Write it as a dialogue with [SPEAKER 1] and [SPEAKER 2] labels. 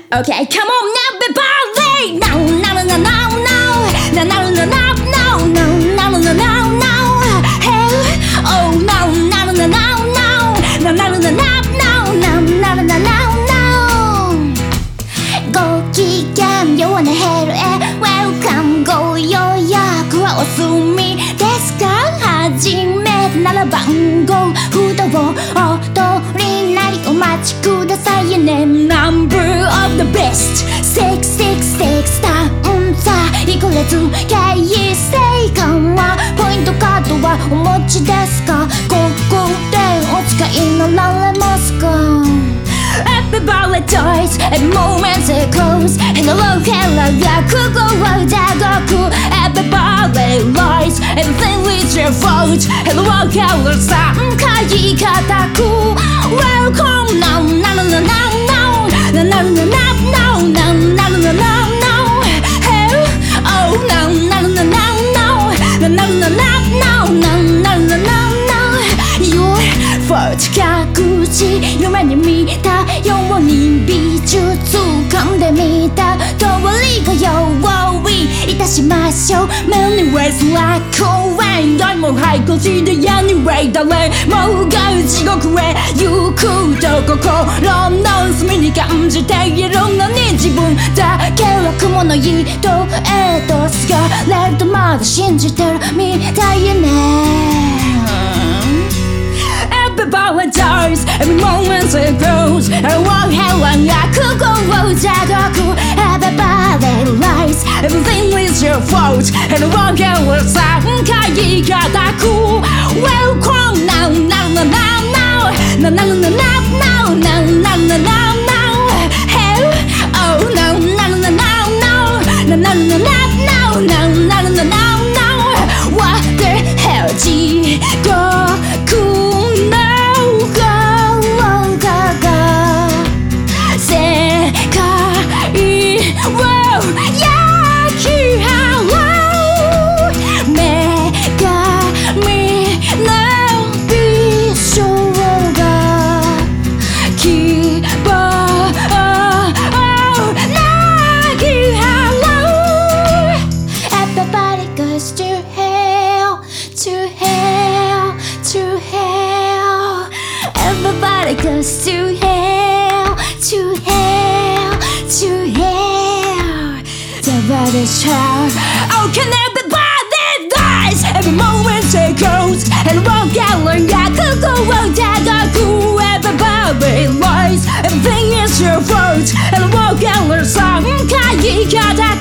[SPEAKER 1] Okay, come on now, everybody. No, no, no, no, no, no, no, no, no, no, no, no, no, no, no, no. Hey, oh no, no, no, no, no, no, no, no, no, no, no, no, no, no, no. ご機嫌ようなヘルへ Welcome ご予約はお済みですか？初めてなら番号札をお取りになりお待ちくださいね。 Number of the best 666タウンさいくらず経営成果はポイントカードはお持ちですか？ここでお使いになられますか？Everybody dies, every moment it goes. Hello, hello, 落語は打刻 Everybody lies, everything is your fault. Hello, hello, 3回固く Welcome, no, no, no, no, no, no, no, no, no, no, no, no, no, no, no. Hey, oh, no, no, no, no, no, no, no, no, no, no, no, no, no. Your fault 各自夢に見たように美術館で見た通りが用意いたしましょう Many ways like 公園よりも早くして Anyway 誰もが地獄へ行くと心の隅に感じているのに自分だけは雲の糸へとすがれるとまだ信じてるみたいねEverybody dies, every moment it goes. Everyone has one落語を打刻 Everybody lies, everything is your fault. Everyone has 3回固く Welcome now, now, now, now, now, now, now, now, now, now, now, now, now. Hey, oh no, no, no, no, no, no, no, no, no, no, no, no, no, no, no. What the hell, 地獄Everybody goes to hell, to hell, to hell. Everybody shout, oh can everybody dies? Every moment it goes, and won't get long, I could go on Dagaku. Everybody lies, everything is your fault, and won't get long, some kind